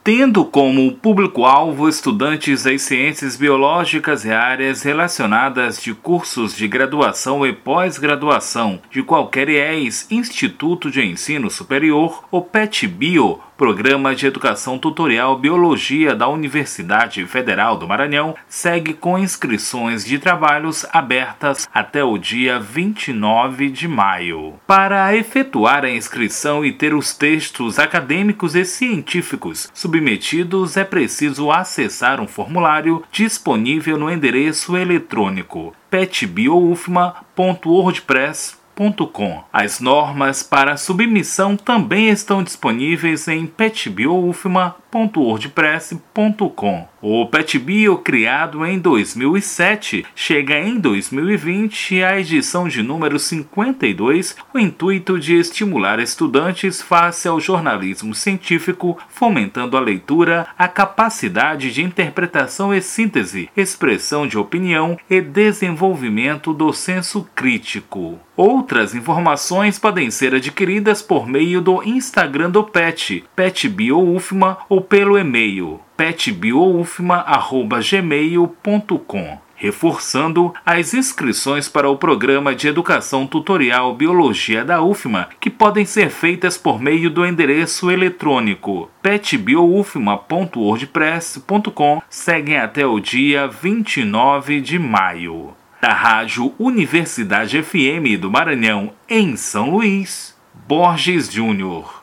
Tendo como público-alvo estudantes das ciências biológicas e áreas relacionadas de cursos de graduação e pós-graduação de qualquer IES, Instituto de Ensino Superior, o PET-Bio, Programa de Educação Tutorial Biologia da Universidade Federal do Maranhão, segue com inscrições de trabalhos abertas até o dia 29 de maio. Para efetuar a inscrição e ter os textos acadêmicos e científicos submetidos, é preciso acessar um formulário disponível no endereço eletrônico petbioufma.wordpress.com. As normas para submissão também estão disponíveis em petbioufma.wordpress.com. O PET-Bio, criado em 2007, chega em 2020 à edição de número 52, com o intuito de estimular estudantes face ao jornalismo científico, fomentando a leitura, a capacidade de interpretação e síntese, expressão de opinião e desenvolvimento do senso crítico. Outras informações podem ser adquiridas por meio do Instagram do PET, PET-Bio-UFMA, ou pelo e-mail petbioufma@gmail.com. Reforçando as inscrições para o Programa de Educação Tutorial Biologia da UFMA, que podem ser feitas por meio do endereço eletrônico petbioufma.wordpress.com, seguem até o dia 29 de maio. Da Rádio Universidade FM do Maranhão, em São Luís, Borges Júnior.